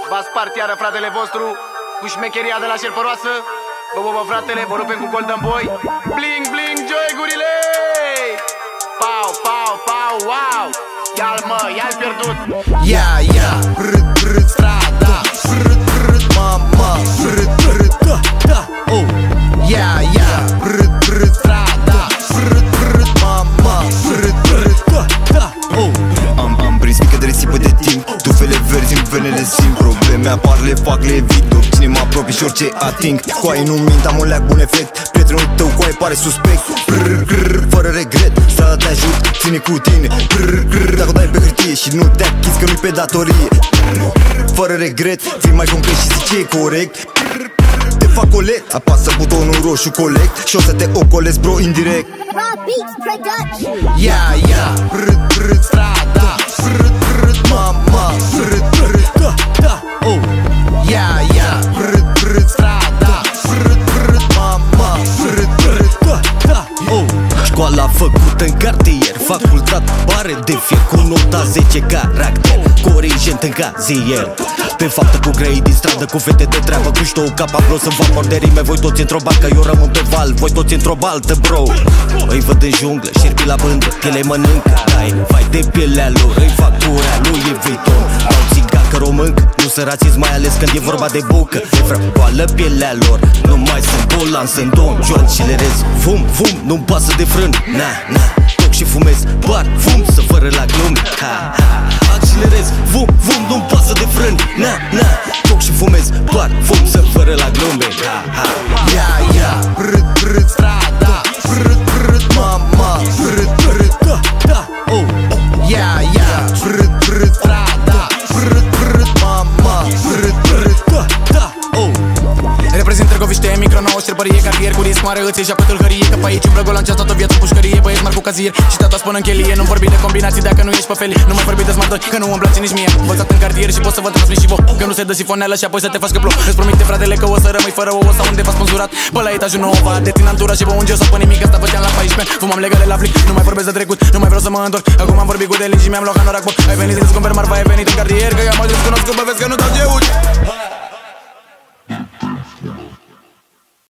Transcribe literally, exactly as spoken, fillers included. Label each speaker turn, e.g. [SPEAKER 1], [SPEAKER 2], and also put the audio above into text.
[SPEAKER 1] V-a spart iară fratele vostru cu șmecheria de la șerpăroasă. Bă, bă, bă, fratele, vă rupem cu Golden Boy. Bling, bling, joy-gurile! Pau, pau, pau, wow! Ia-l, mă, ia-l pierdut.
[SPEAKER 2] Ia, ia, râd, râd, strada, râd, râd, mama, râd, râd, da, da, oh. Ia, ia, râd, râd, strada, râd, râd, mama, râd, râd, da, da, oh. Am, am prins mică de risipă de timp, tufele verzi în venele simt. Probleme apar, le fac, le evit, oricine mă apropie și orice ating. Coaie nu mint, am un leac bun efect. Prietenul tău coaie pare suspect. Brr, grr, fără regret, strada te ajut, ține cu tine. Brr, grr, dacă o dai pe hârtie și nu te achizi că nu-i pe datorie. Brr, fără regret, fii mai concret și zici ce e corect. Te fac colect, apasă butonul roșu colect și o să te ocolesc, bro, indirect. Ia, ia, râd, râd, strada, râd, râd, mama, râd, râd, da, da, oh. Ia, ia, râd, râd, strada, râd, râd, mama, râd, râd, da, da, oh. Școala făcută în cartier, facultate pare de fier, cu nota zece caracter, corigent în cazier. Pe faptă cu grei din stradă, cu fete de treabă, cu ștou capa bros în vapor de rime. Voi toți într-o barcă, eu rămân pe val, voi toți într-o baltă, bro. Îi văd în junglă, șerpi la bândă, piele mănâncă, dai, vai de pielea lor, îi fac gura, nu e viitor. Dau țigacă româncă, nu sărați, mai ales când e vorba de bucă. E vrăboală pielea lor, nu mai sunt bolan, sunt Don John și le rez fum, fum, nu-mi pasă de frân, na, na. Toc și fumez, bar, fum, să fără la glume, ha, ha. Accelerez, fum, fum, nu-mi pasă de frân, na, na. Toc și fumez, bar, fum, să fără la glume, ha, ha. Ia, ia, râd, râd, strada, râd, râd, mama, râd, râd, da, da, oh. Ia, ia, râd, râd, strada, râd, râd, mama, râd, râd, da, da, oh.
[SPEAKER 1] Reprezint Târgoviște, micro nouă, șerbărie, cartier cu risc mare, îți ieși apă tâlhărie. Că pe aici îmi răgol, am ceas toată viața pușcărie. Băieți mari cu cazier și tata spun în chelie. Nu vorbi de combinații dacă nu ești pe felie. Nu mai vorbi de smart doi, că nu îmi place nici mie. Învățat în cartier și pot să vă transmit și vouă că nu se dă sifonelă și apoi să te faci că plouă. Îți promite fratele că o să rămâi fără ouă sau undeva sponsorat. Pe la etajul nouă va dețin antura și pe un geo sau pe nimic. Asta făceam la paisprezece, fumam legale la flic. Nu mai vorbesc de trecut, nu mai vreau să mă întorc. Acum am vorbit cu delin și mi-am luat hanorac. Ai venit să-ți cumperi marfa, ai venit în cartier, că eu am ajuns cunoscut, bă, vezi că nu dau geut.